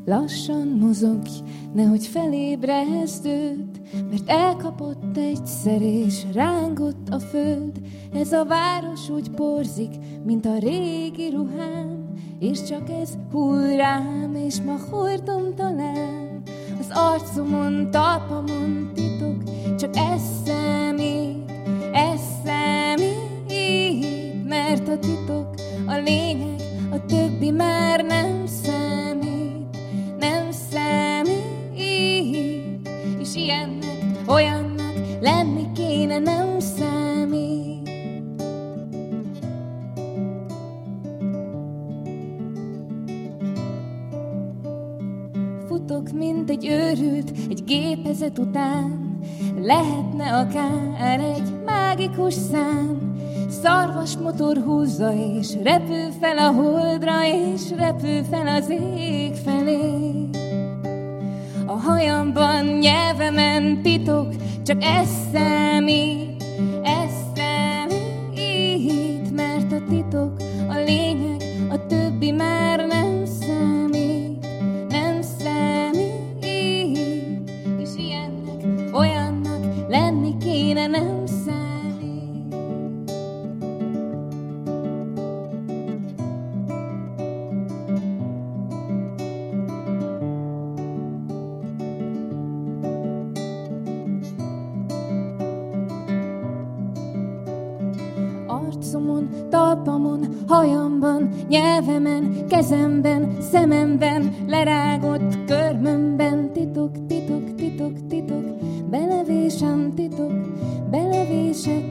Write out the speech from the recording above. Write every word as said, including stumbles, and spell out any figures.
Lassan mozogj, nehogy felébrezd őt, mert elkapott egyszer és rángott a föld. Ez a város úgy porzik, mint a régi ruhám, és csak ez hull rám, és ma hordom talán. Az arcomon, talpamon titok, csak ez számít, ez számít, mert a titok a lényeg, a többi már nem számít, nem számít, és ilyennek, olyannak lenni kéne, nem számít. Futok, mint egy őrült, egy gépezet után, lehetne akár egy mágikus szám. Szarvas motor húzza, és repül fel a holdra, és repül fel az ég felé. A hajamban, nyelvemen titok, csak ez számít, ez számít, mert a titok a lényeg, a többi már nem számít, nem számít, és ilyennek, olyannak lenni kéne, nem számít. Arcomon, talpamon, hajamban, nyelvemen, kezemben, szememben, lerágott körmömben, titok, titok, titok, titok, belevésem titok, belevésett